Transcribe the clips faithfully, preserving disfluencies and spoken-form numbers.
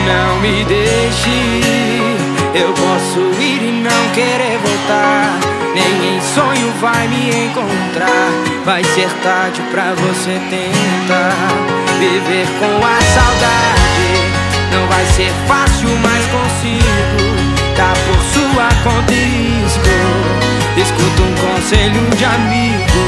Não me deixe, eu posso ir e não querer voltar. Nem em sonho vai me encontrar. Vai ser tarde pra você tentar viver com a saudade. Não vai ser fácil, mas consigo. Tá por sua conta e risco. Escuta um conselho de amigo.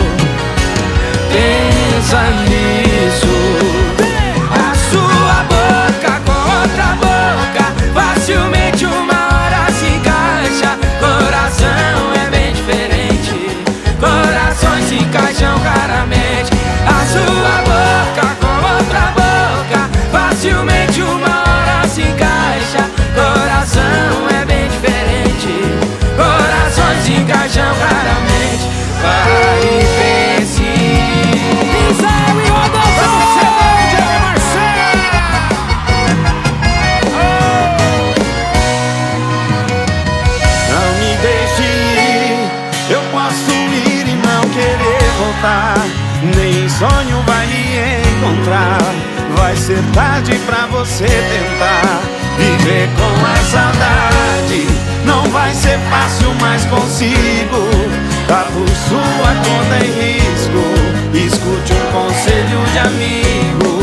Pensa nisso. A sua boca com outra boca facilmente uma hora se encaixa. Coração é bem diferente. Corações se encaixam raramente. A sua boca com outra boca facilmente uma hora se encaixa. Coração é bem diferente. Corações se encaixam raramente. Pare e pense. Israel e Rodolfo! Não me deixe ir, eu posso ir e não querer voltar. Nem sonho vai me encontrar. Vai ser tarde pra você tentar viver com a saudade. Não vai ser fácil, mas consigo. Tá por sua conta em risco. Escute um conselho de amigo.